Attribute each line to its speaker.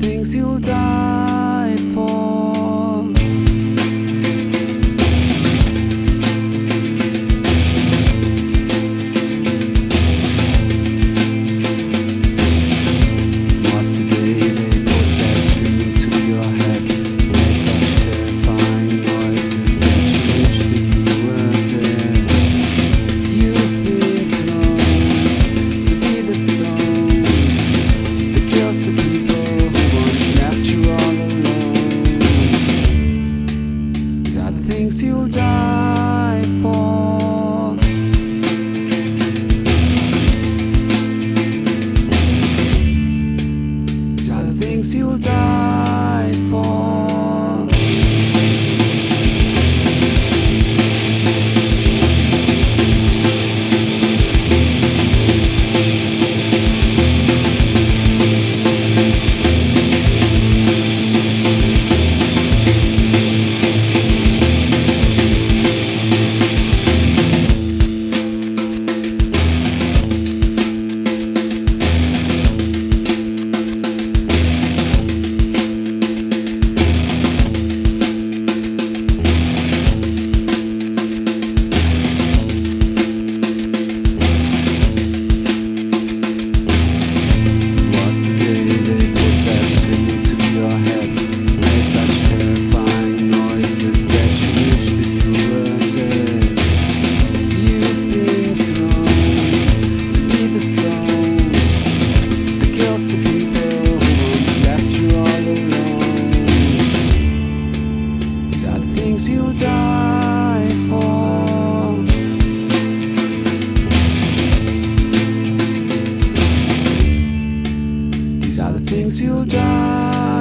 Speaker 1: things you'll die for. Was the day they put that string into your head, when they touch terrifying noises that you wish that you were dead. You've been thrown to be the stone that kills the people who once left you all alone. These are the things you'll die for. These are the things you'll die for. You'll die for. These are the things you'll die